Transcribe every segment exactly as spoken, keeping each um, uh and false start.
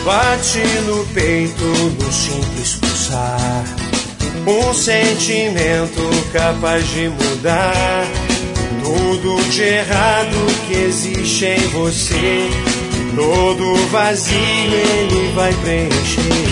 Bate no peito no simples pulsar, um sentimento capaz de mudar tudo de errado que existe em você. Todo vazio ele vai preencher.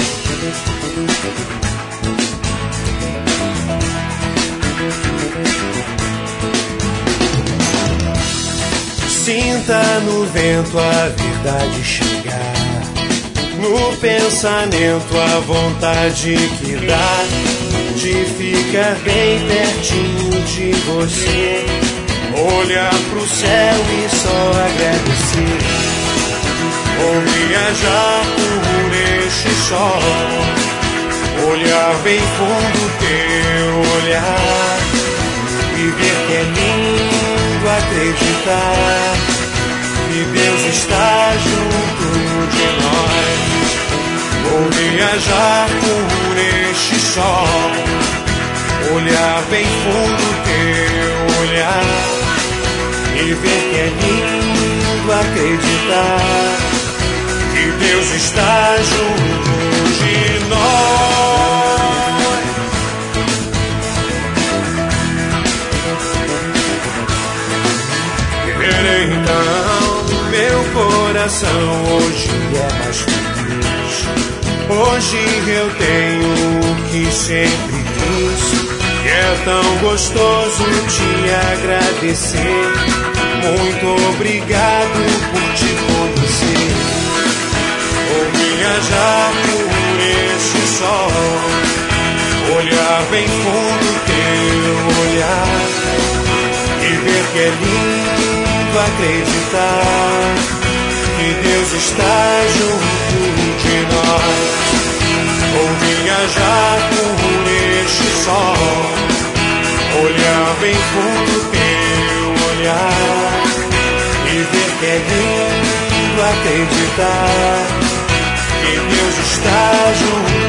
Sinta no vento a verdade chegar, no pensamento a vontade que dá de ficar bem pertinho de você. Olhar pro céu e só agradecer, ou viajar por este sol. Olhar bem fundo teu olhar e ver que é lindo acreditar que Deus está junto de nós. Vou viajar por este sol, olhar bem fundo teu olhar e ver que é lindo acreditar que Deus está junto de nós. Então, meu coração hoje é mais feliz. Hoje eu tenho o que sempre quis, e é tão gostoso te agradecer. Muito obrigado por te conhecer. Vou viajar por este sol, olhar bem fundo teu olhar e ver que é lindo acreditar que Deus está junto de nós. Vou viajar por este sol, olhar bem fundo teu olhar e ver que é lindo acreditar que Deus está junto